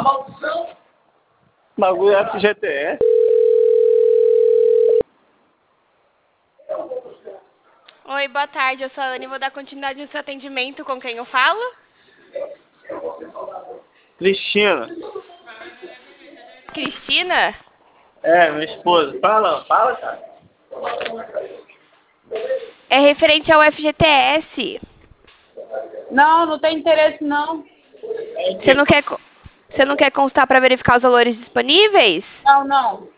Bagulho FGTS. Oi, boa tarde, eu sou a Ana e vou dar continuidade no seu atendimento. Com quem eu falo? Cristina. Cristina? É, minha esposa. Fala, cara. É referente ao FGTS. Não, não tem interesse não. Você não quer consultar para verificar os valores disponíveis? Não.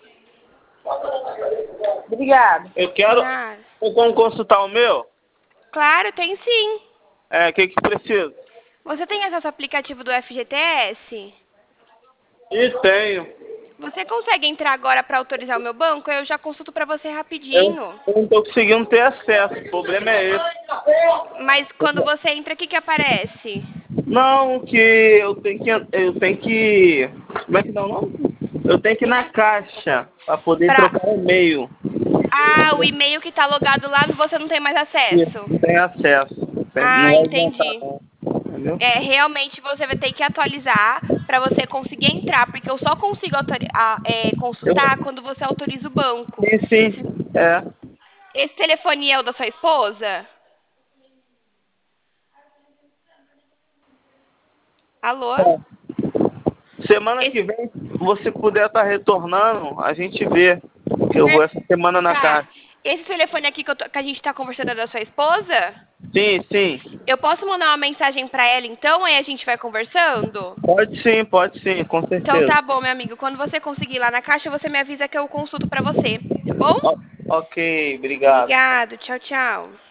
Obrigada. Eu quero. Nada. Tem como consultar o meu? Claro, tem sim. O que precisa? Você tem acesso ao aplicativo do FGTS? E tenho. Você consegue entrar agora para autorizar o meu banco? Eu já consulto para você Eu rapidinho. não tô conseguindo ter acesso. O problema é esse. Mas quando você entra, o que que aparece? Não, que eu tenho que. Como é que dá o nome? Eu tenho que ir na caixa para poder Pra... trocar o e-mail. Ah, o e-mail que tá logado lá, você não tem mais acesso. Não tem acesso. Não Ah, vai adiantar, entendi. não. Entendeu? Realmente você vai ter que atualizar para você conseguir entrar, porque eu só consigo consultar quando você autoriza o banco. Sim. É. Esse telefone é o da sua esposa? Alô? Semana que Esse... vem, se você puder estar retornando, a gente vê. Eu vou essa semana na Tá. caixa. Esse telefone aqui que a gente tá conversando é da sua esposa? Sim. Eu posso mandar uma mensagem para ela então, aí a gente vai conversando? Pode sim, com Então certeza. tá bom, meu amigo. Quando você conseguir ir lá na caixa, você me avisa que eu consulto para você, tá bom? Ok, obrigado. Obrigado. Tchau, tchau.